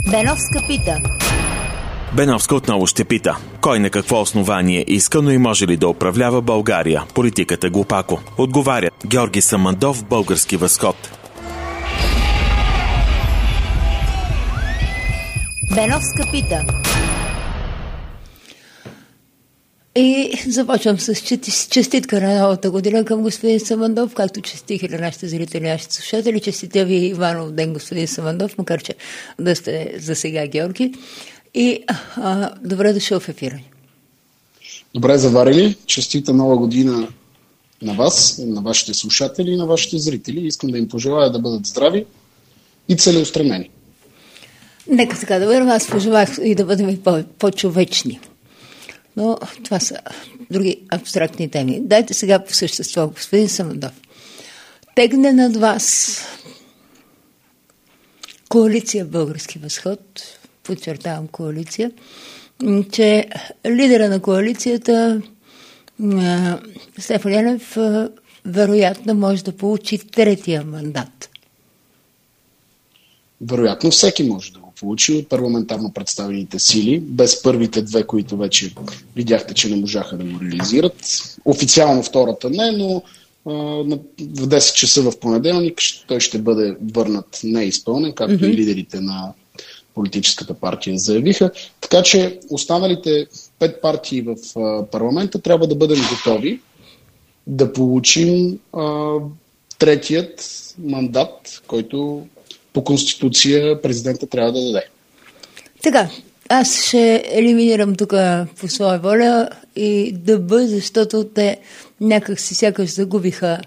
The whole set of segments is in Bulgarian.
Беновска пита. Беновска отново ще пита. Кой на какво основание иска, но и може ли да управлява България? Политиката глупако. Отговаря Георги Самандов, Български възход. Беновска пита. И започвам с честитка на новата година към господин Самандов, както честих и на нашите зрители, нашите слушатели. Честитя ви Иванов ден, господин Самандов, макар че да сте за сега Георги. И добре дошъл в ефира. Добре заварили. Честита нова година на вас, на вашите слушатели и на вашите зрители. Искам да им пожелая да бъдат здрави и целеустремени. Нека така да бъдем. Аз пожелах и да бъдем по-човечни. Но това са други абстрактни теми. Дайте сега по същество, господин Самандов. Тегне над вас коалиция Български възход, подчертавам коалиция, че лидера на коалицията Стефан Янев вероятно може да получи третия мандат. Вероятно всеки може да го получи от парламентарно представените сили, без първите две, които вече видяхте, че не можаха да го реализират. Официално втората не, но в 10 часа в понеделник той ще бъде върнат неизпълнен, както и лидерите на политическата партия заявиха. Така че останалите 5 партии в парламента трябва да бъдем готови да получим третият мандат, който по Конституция президента трябва да даде. Така, аз ще елиминирам тук по своя воля и ДБ, защото те някак си сякаш загубиха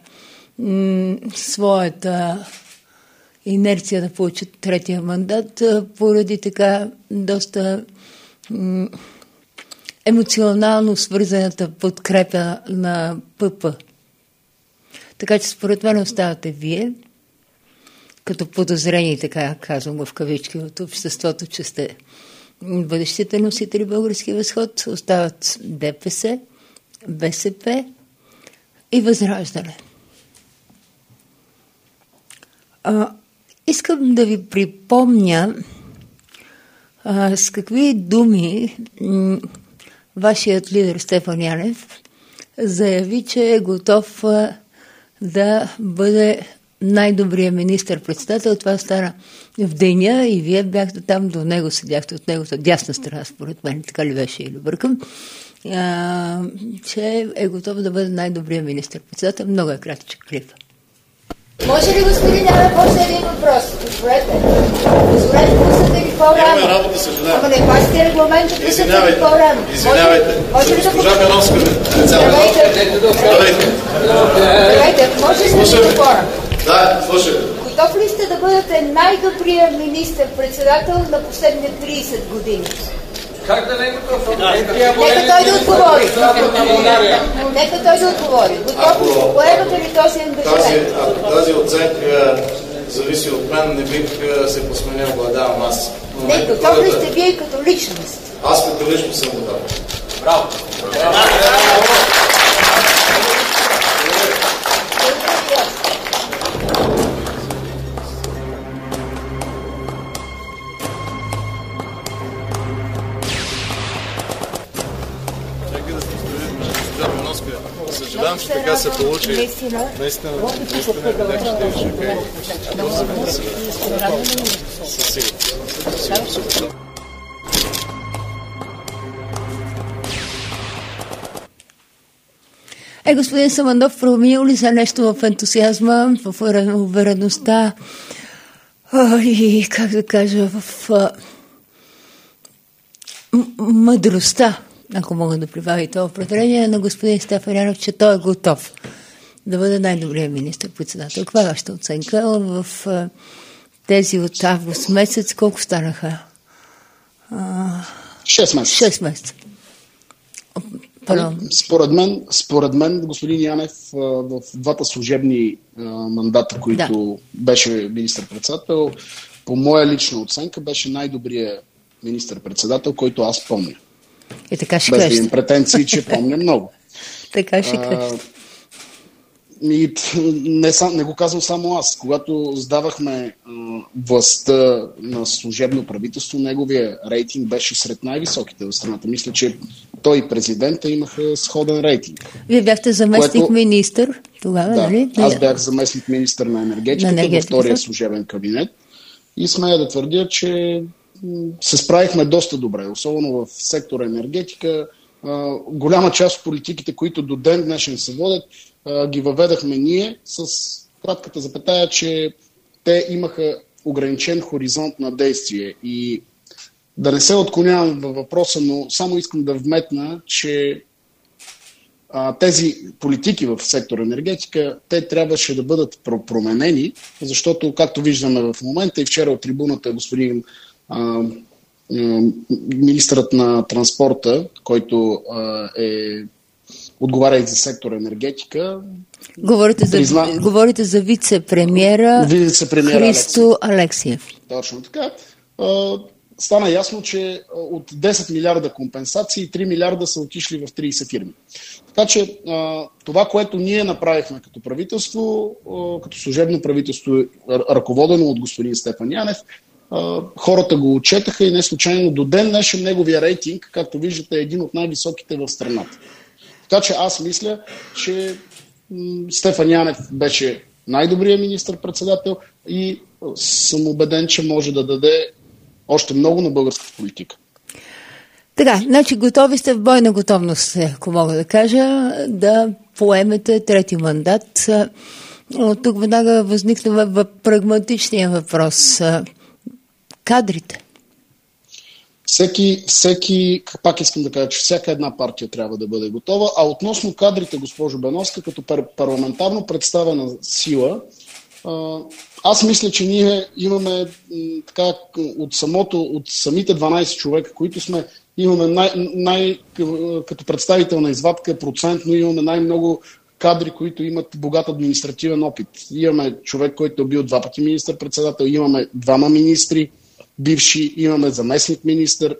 своята инерция да получат третия мандат поради така доста емоционално свързаната подкрепа на ПП. Така че според мен оставате вие, като подозрени, така казвам в кавички, от обществото, че сте бъдещите носители Български възход, остават ДПС, БСП и Възраждане. Искам да ви припомня с какви думи вашият лидер Стефан Янев заяви, че е готов да бъде най-добрият министър-председател. Това стана в деня и вие бяхте там до него, седяхте от неговата дясна страна, според мен, така ли беше или бъркам, че е готов да бъде най-добрият министър-председател. Много е кратичък клип. Може ли господин Янев още един въпрос? Позволете пуснете ли по-рано? Имаме работа, съжалявам. Ама не пасите регламента, пуснете ли по-рано? Извинявайте. Може ли да Госпожа Беновска, Здравейте, може ли да по-рано? Да, слушай. Готов ли сте да бъдете най-добрият министър-председател на последните 30 години? Как да не е готов? Нека той да отговори. Нека той да отговори. Готов поемате ли този ангажимент? Ако тази оценка зависи от мен, не бих се посменил да я давам аз. Не, готов ли сте вие като личност? Аз като личност съм готов. Браво! Съжалявам, че така се получи. Наистина видях, че те шокей. Със сигурност. Господин Самандов, променил ли се нещо в ентусиазма, в увереността и, как да кажа, в мъдростта, ако мога да прибавя това определение, на господин Стефан Янев, че той е готов да бъде най-добрият министър-председател. Каква е вашата оценка в тези от август месец? Колко станаха? 6 месеца. 6 месеца. Според мен, господин Янев в двата служебни мандата, които беше министър-председател, по моя лична оценка беше най-добрият министър-председател, който аз помня. И така ще без да имам претенции, че помня много. Така ще кажа. И не го казвам само аз. Когато сдавахме властта на служебно правителство, неговия рейтинг беше сред най-високите в страната. Мисля, че той и президента имаха сходен рейтинг. Вие бяхте заместник-министър тогава, да, нали? Аз бях заместник-министър на енергетиката във втория служебен кабинет и смея да твърдя, че се справихме доста добре, особено в сектора енергетика. Голяма част от политиките, които до ден днешен се водят, ги въведахме ние с кратката запетая, че те имаха ограничен хоризонт на действие. И да не се отклонявам във въпроса, но само искам да вметна, че тези политики в сектор енергетика, те трябваше да бъдат променени, защото, както виждаме в момента и вчера от трибуната господин министърът на транспорта, който отговаря и за сектор енергетика. Говорите за вице-премиера Христо Алексиев. Точно така. Стана ясно, че от 10 милиарда компенсации, 3 милиарда са отишли в 30 фирми. Така че това, което ние направихме като правителство, като служебно правителство, ръководено от господин Стефан Янев, хората го отчетаха и не случайно до ден днешен неговия рейтинг, както виждате, е един от най-високите в страната. Така че аз мисля, че Стефан Янев беше най-добрият министър-председател и съм убеден, че може да даде още много на българската политика. Така, значи готови сте в бойна готовност, ако мога да кажа, да поемете трети мандат. От тук веднага възникна прагматичния въпрос. Кадрите. Всеки, пак искам да кажа, че всяка една партия трябва да бъде готова, а относно кадрите, госпожо Беновска, като парламентарно представена сила, аз мисля, че ние имаме така, от самите 12 човека, които сме, имаме като представителна извадка процентно, имаме най-много кадри, които имат богат административен опит. Имаме човек, който е бил 2 пъти министър-председател, имаме 2 министри бивши, имаме заместник-министър,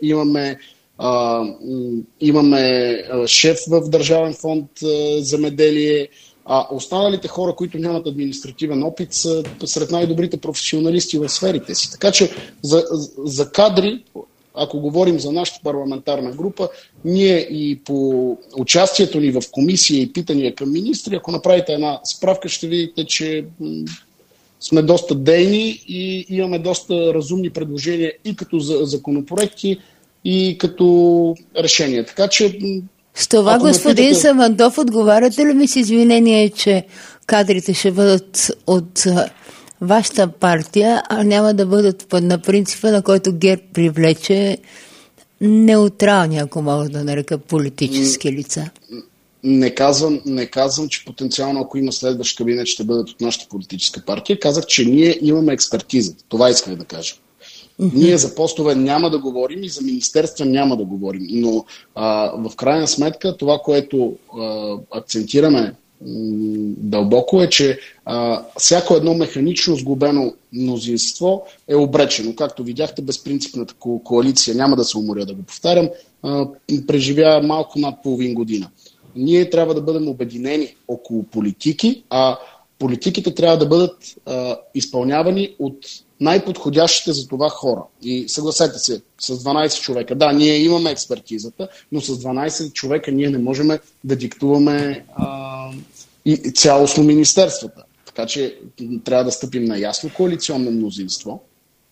имаме шеф в Държавен фонд земеделие, а останалите хора, които нямат административен опит, са сред най-добрите професионалисти в сферите си. Така че за кадри, ако говорим за нашата парламентарна група, ние и по участието ни в комисия и питания към министри, ако направите една справка, ще видите, че сме доста дейни и имаме доста разумни предложения и като законопроекти, и като решения. Така че... С това, господин Самандов, отговаряте ли ми с извинение, че кадрите ще бъдат от вашата партия, а няма да бъдат на принципа, на който ГЕРБ привлече неутрални, ако мога да нарека, политически лица? Не казвам, че потенциално, ако има следващ кабинет, ще бъдат от нашата политическа партия. Казах, че ние имаме експертиза. Това исках да кажа. Ние за постове няма да говорим и за министерства няма да говорим. Но в крайна сметка това, което акцентираме дълбоко е, че всяко едно механично сглобено мнозинство е обречено. Както видяхте, безпринципната коалиция, няма да се уморя да го повтарям, преживя малко над половин година. Ние трябва да бъдем обединени около политики, а политиките трябва да бъдат изпълнявани от най-подходящите за това хора. И съгласете се, с 12 човека. Да, ние имаме експертизата, но с 12 човека ние не можем да диктуваме и цялостно министерствата. Така че трябва да стъпим на ясно коалиционно мнозинство,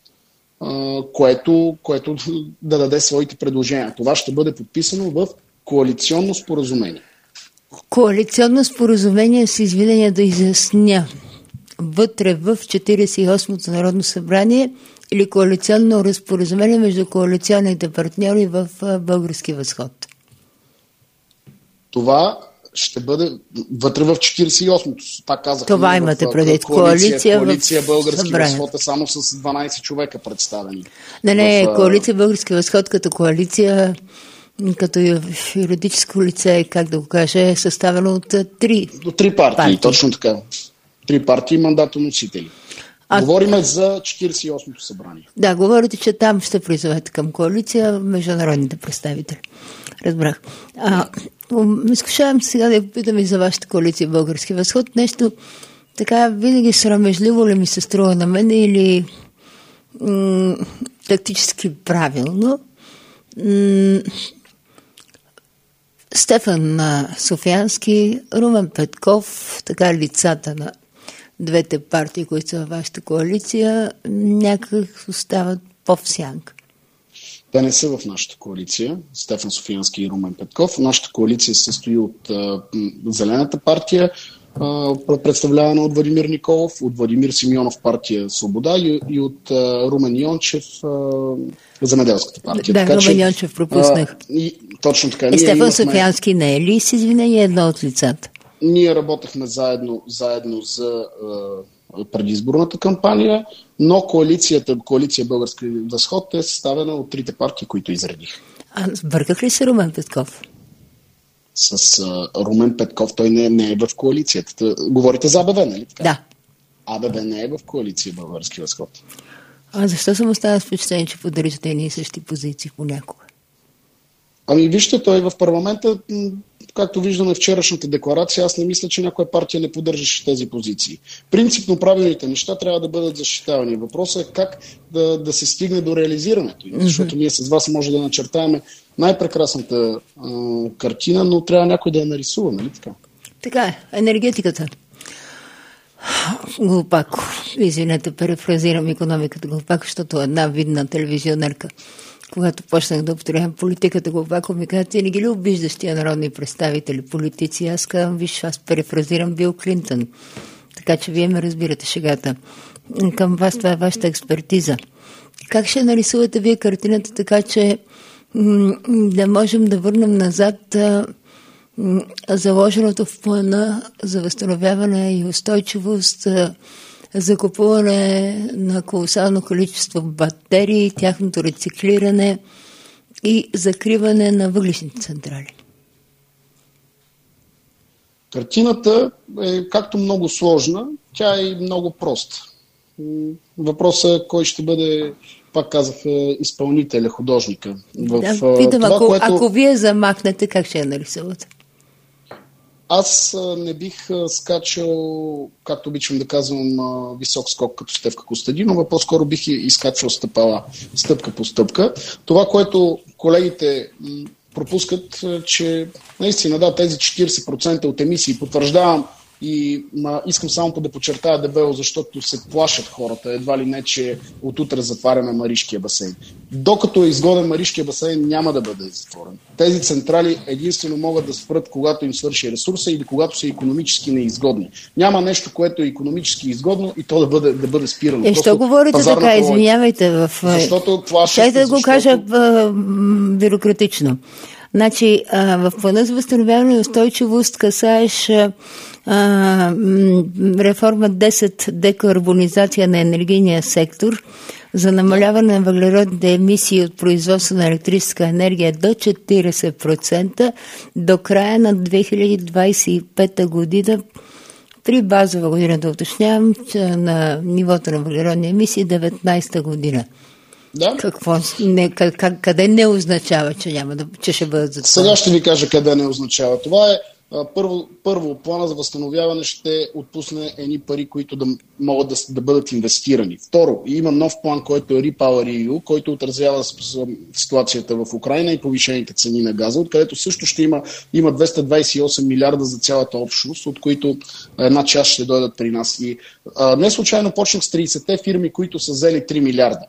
което да даде своите предложения. Това ще бъде подписано в коалиционно споразумение. Коалиционно споразумение, с извинение да изясня, вътре в 48-то Народно събрание или коалиционно споразумение между коалиционните партньори в Български възход? Това ще бъде вътре в 48-то. Пак казах. Това имате предвид. Коалиция Български възход е само с 12 човека представени. Не, коалиция Български възход като коалиция, като юридическо лице, как да го кажа, е съставено от 3 партии. Точно така. 3 партии мандатоносители. Говориме за 48-то събрание. Да, говорите, че там ще призовете към коалиция международните представители. Разбрах. изкушавам сега да я попитам и за вашата коалиция Български възход. Нещо така винаги срамежливо ли ми се струва на мен или тактически правилно. Стефан Софиянски, Румен Петков, така лицата на двете партии, които са във вашата коалиция, някак остават по-в сянка. Те не са в нашата коалиция, Стефан Софиянски и Румен Петков. Нашата коалиция се състои от Зелената партия, представлявана от Владимир Николов, от Владимир Симеонов партия Свобода и от Румен Йончев Земеделската партия. Да, Румен Йончев пропуснах. Точно така. И Стефан Софиянски не е ли с извинение едно от лицата? Ние работехме заедно за предизборната кампания, но коалиция Български възход е съставена от трите партии, които изредих. А сбърках ли се Румен Петков? С Румен Петков той не е в коалицията. Говорите за АБВ, нали така? Да. АБВ не е в коалиция Български възход. А защо съм оставил с впечатление, че поддържате едни и същи позиции понякога? Ами вижте, той в парламента, както виждаме вчерашната декларация, аз не мисля, че някоя партия не поддържаше тези позиции. Принципно правилните неща трябва да бъдат защитавани. Въпросът е как да се стигне до реализирането. Защото ние с вас може да начертаем най-прекрасната картина, но трябва някой да я нарисува, нали така? Така е. Енергетиката. Глупако. Извинете, перефразирам икономиката глупако, защото една видна телевизионерка, когато почнах да употребявам политиката глупако, ми каза, ти не ги ли обиждаш тия народни представители, политици? Аз казвам, виж, аз перефразирам Бил Клинтън. Така че вие ме разбирате шегата. Към вас това е вашата експертиза. Как ще нарисувате вие картината така, че да можем да върнем назад заложеното в плана за възстановяване и устойчивост, закупуване на колосално количество батерии, тяхното рециклиране и закриване на въглищните централи? Картината е както много сложна, тя е и много проста. Въпросът е кой ще бъде, пак казах, изпълнителя, художника. Питам, ако вие замахнете, как ще я нарисувате? Аз не бих скачал, както обичам да казвам, висок скок като Стефка Костадинова, по-скоро бих изкачвал стъпала, стъпка по стъпка. Това, което колегите пропускат, че наистина да, тези 40% от емисии потвърждавам и искам само да подчертая дебело, защото се плашат хората, едва ли не, че отутре затваряме Маришкия басейн. Докато е изгоден Маришкия басейн, няма да бъде затворен. Тези централи единствено могат да спрат, когато им свърши ресурса или когато са икономически неизгодни. Няма нещо, което е икономически изгодно и то да бъде спирано. Що говорите така? Извинявайте. Защото плашат. Да го кажа бюрократично. Значи, в плана за възстановяване и устойчивост касаеш реформа 10 декарбонизация на енергийния сектор за намаляване на въглеродните емисии от производство на електрическа енергия до 40% до края на 2025 година при базова година, да уточнявам, на нивото на въглеродни емисии 19 година. Да. Къде не означава, че ще бъдат затворени? Сега ще ви кажа къде не означава. Това е първо, плана за възстановяване ще отпусне едни пари, които да могат да бъдат инвестирани. Второ, има нов план, който е REPowerEU, който отразява ситуацията в Украйна и повишените цени на газа, откъдето също ще има 228 милиарда за цялата общност, от които една част ще дойдат при нас. И не случайно почнах с 30-те фирми, които са взели 3 милиарда.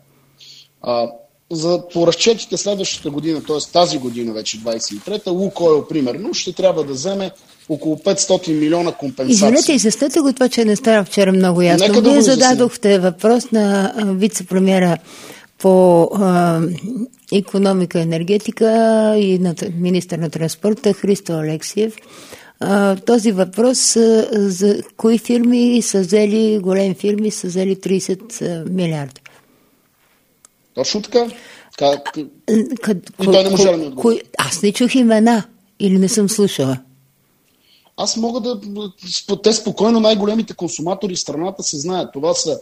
По разчетите следващата година, т.е. тази година вече 23-та, Лукойл примерно ще трябва да вземе около 500 милиона компенсации. Извинете, изяснете го това, че не стара вчера много ясно. Вие зададохте въпрос на вице-премиера по икономика и енергетика и на министър на транспорта Христо Алексиев. Този въпрос за кои фирми са взели, големи фирми са взели 30 милиарда. Точно така. И той не може да ми отговори. Аз не чух имена или не съм слушала. Аз мога те спокойно най-големите консуматори в страната се знаят. Това са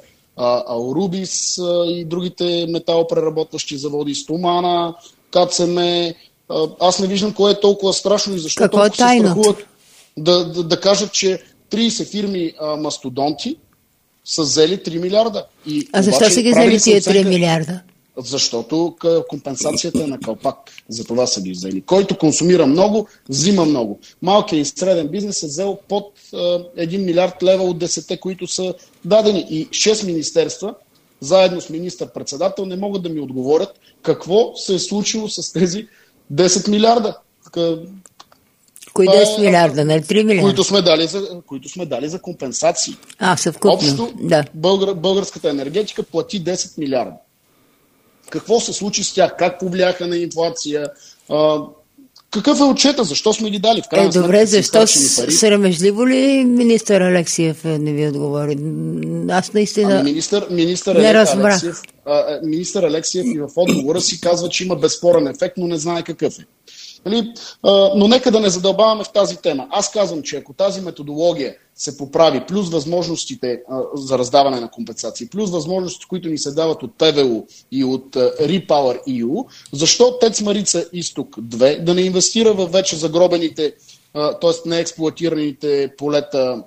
Аурубис и другите металопреработващи заводи, Стомана, КЦМ, аз не виждам кое е толкова страшно и защо толкова се страхуват да кажат, че 30 фирми мастодонти са взели 3 милиарда. А защо са ги взели тия 3 милиарда? Защото компенсацията е на калпак. За това са ги взели. Който консумира много, взима много. Малкият и среден бизнес е взел под 1 милиард лева от 10, които са дадени. И 6 министерства, заедно с министър-председател, не могат да ми отговорят какво се е случило с тези 10 милиарда. Кои 10 милиарда, не 3 милиарда? Които сме дали за компенсации. Съвкупно. Общо да. Българската енергетика плати 10 милиарда. Какво се случи с тях? Как повлияха на инфлация? Какъв е отчета? Защо сме ги дали? В крайна сметка, добре, защо срамежливо ли министър Алексиев не ви отговори? Аз наистина не разбрах. Министър Алексиев и в отговора си казва, че има безспорен ефект, но не знае какъв е. Но нека да не задълбаваме в тази тема. Аз казвам, че ако тази методология се поправи, плюс възможностите за раздаване на компенсации, плюс възможностите, които ни се дават от ПВУ и от Repower EU, защо ТЕЦ Марица Изток 2 да не инвестира в вече загробените, т.е. неексплоатираните полета,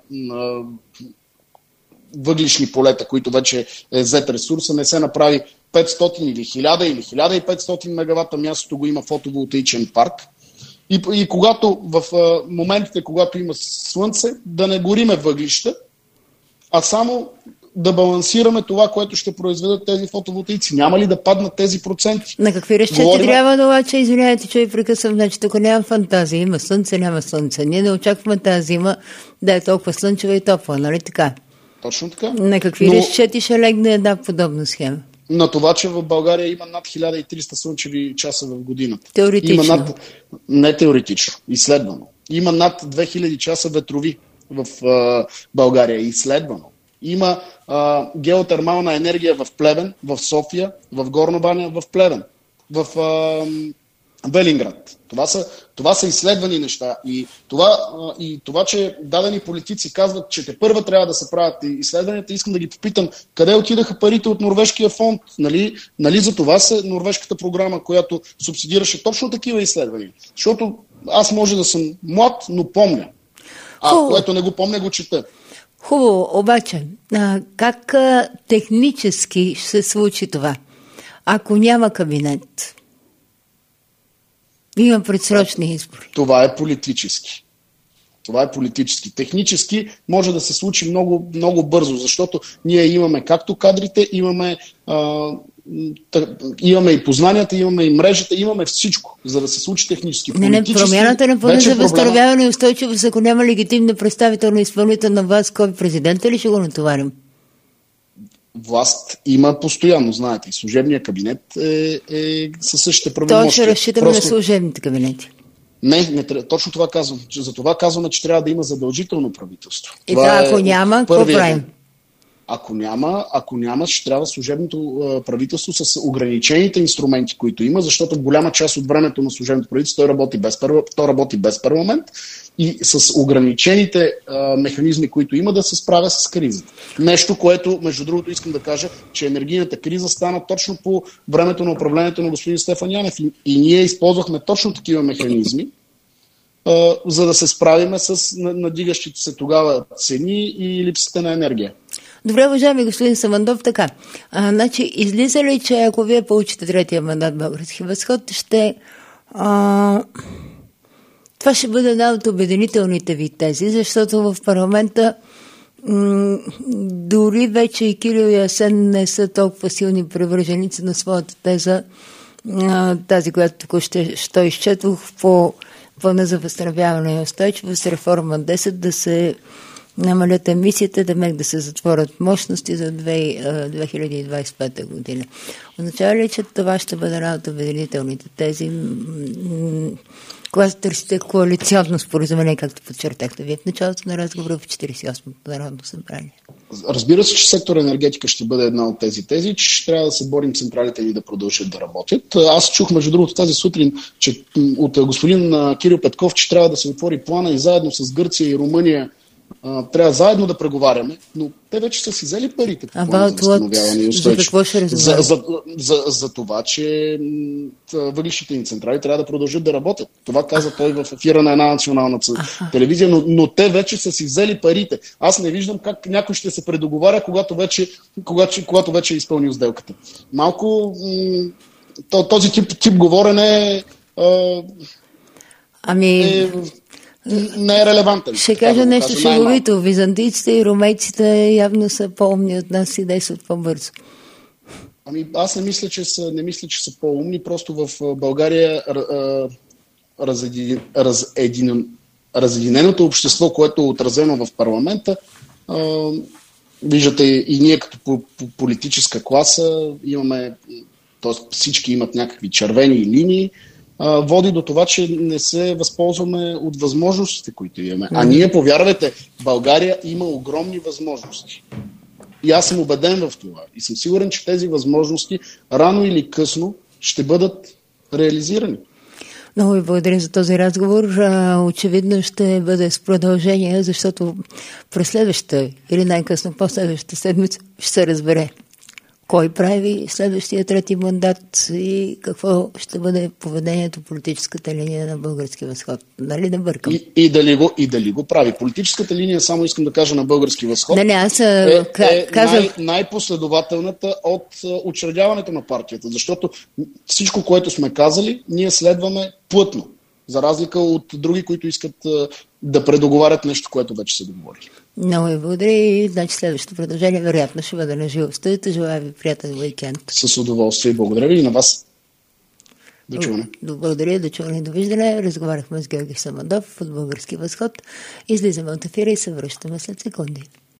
въглишни полета, които вече е взет ресурса, не се направи 500 или 1000 или 1500 мегавата, мястото го има фотоволтаичен парк. И когато в моментите, когато има слънце, да не гориме въглища, а само да балансираме това, което ще произведат тези фотоволтаици. Няма ли да паднат тези проценти? На какви разчети трябва да обаче? Извинявайте, че ви прекъсвам. Значи тук няма фантазия. Има слънце, няма слънце. Ние не очакваме тази зима да е толкова слънчева и топла, нали така? Точно така. На какви разчети ще легне една подобна схема? На това, че в България има над 1300 слънчеви часа в годината. Теоретично? Не теоретично, изследвано. Има над 2000 часа ветрови в България, изследвано. Има геотермална енергия в Плевен, в София, в Горна баня, в Плевен, в Велинград. Това са изследвани неща. И това, че дадени политици казват, че тепърва трябва да се правят изследванията, искам да ги попитам, къде отидаха парите от Норвежкия фонд? Нали за това се Норвежката програма, която субсидираше точно такива изследвания? Защото аз може да съм млад, но помня. Което не го помня, го чета. Хубаво, обаче, как технически ще се случи това? Ако няма кабинет, има предсрочни избори. Това е политически. Технически може да се случи много, много бързо, защото ние имаме както кадрите, имаме и познанията, имаме и мрежата, имаме всичко, за да се случи технически. Промяната на плана за възстановяване и устойчивост, ако няма легитимна представителна изпълнителна власт, кой президента ли ще го натоварим? Власт има постоянно, знаете. Служебният кабинет е със същите правомощия. То ще разчитаме на служебните кабинети. Не, точно това казвам. За това казваме, че трябва да има задължително правителство. И ако няма, какво правим? Ако няма, ще трябва служебното правителство с ограничените инструменти, които има, защото в голяма част от времето на служебното правителство то работи без парламент и с ограничените механизми, които има, да се справя с кризата. Нещо, което, между другото, искам да кажа, че енергийната криза стана точно по времето на управлението на господин Стефан Янев и ние използвахме точно такива механизми, за да се справиме с надигащите се тогава цени и липсата на енергия. Добре, уважаеми господин Самандов, така. Значи, излиза ли, че ако вие получите третия мандат Български възход, това ще бъде една от обединителните ви тези, защото в парламента дори вече и Кирил и Асен не са толкова силни привърженици на своята теза, тази, която току-що изчетох по плана за възстановяване и устойчивост, реформа 10, да се намалят емисиите, да се затворят мощности за 2025 година. Означава ли, че това ще бъде една от обединителните тези, когато търсите коалиционно споразумение, както подчертахте вие в началото на разговора в 48-то Народно събрание? Разбира се, че сектор енергетика ще бъде една от тези тези, че ще трябва да се борим централите ни да продължат да работят. Аз чух, между другото, тази сутрин, че от господин Кирил Петков, че трябва да се отвори плана и заедно с Гърция и Румъния трябва заедно да преговаряме, но те вече са си взели парите по плана за възстановяване и устойчивост. За това, че въглищните ни централи трябва да продължат да работят. Това каза той в ефира на една национална телевизия, но те вече са си взели парите. Аз не виждам как някой ще се предоговаря, когато вече е изпълнил сделката. Малко този тип говорене не е релевантен. Ще кажа нещо шеговито. Византийците и ромейците явно са по-умни от нас и действат по-бързо. Аз не мисля, че са по-умни. Просто в България разединеното общество, което е отразено в парламента, виждате и ние като политическа класа имаме, т.е. всички имат някакви червени линии, води до това, че не се възползваме от възможностите, които имаме. А ние, повярвайте, България има огромни възможности. И аз съм убеден в това. И съм сигурен, че тези възможности рано или късно ще бъдат реализирани. Много ви благодаря за този разговор. Очевидно ще бъде с продължение, защото през следващата или най-късно по-следващата седмица ще се разбере кой прави следващия трети мандат и какво ще бъде поведението, политическата линия на Български възход. Нали да бъркам? И дали го прави. Политическата линия, само искам да кажа, на Български възход казах най-последователната от учредяването на партията, защото всичко, което сме казали, ние следваме плътно, за разлика от други, които искат да предоговарят нещо, което вече са договорили. Много ви благодаря и следващото продължение вероятно ще бъде на живо в студиото. Желая ви приятен уикенд. С удоволствие. Благодаря ви и на вас. До чуване. Благодаря, до чуване и довиждане. Разговаряхме с Георги Самандов от Български възход. Излизаме от ефира и се връщаме след секунди.